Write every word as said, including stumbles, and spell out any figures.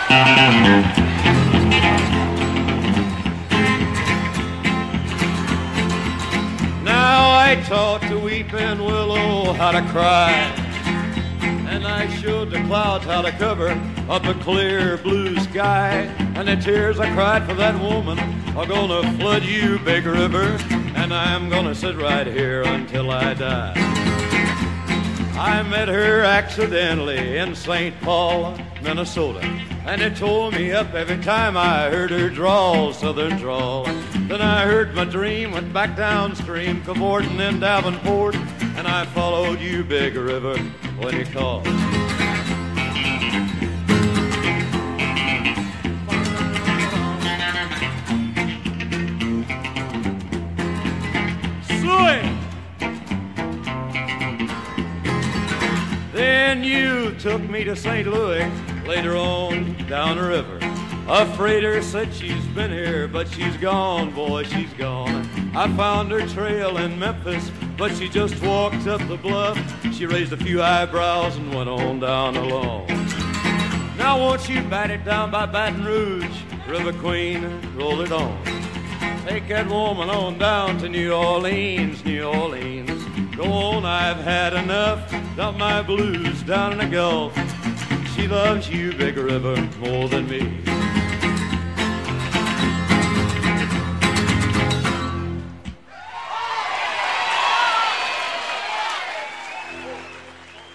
Now I taught the weeping willow how to cry, and I showed the clouds how to cover up a clear blue sky. And the tears I cried for that woman are gonna flood you, big river, and I'm gonna sit right here until I die. I met her accidentally in Saint Paul, Minnesota, and it tore me up every time I heard her drawl, southern drawl. Then I heard my dream went back downstream, cavorting in Davenport, and I followed you, big river, when you called. Then you took me to Saint Louis, later on down the river. A freighter said she's been here, but she's gone, boy, she's gone. I found her trail in Memphis, but she just walked up the bluff. She raised a few eyebrows and went on down alone. Now won't you bat it down by Baton Rouge, River Queen, roll it on. Take that woman on down to New Orleans, New Orleans. Go on, I've had enough, dump my blues down in the Gulf. She loves you, big river, more than me.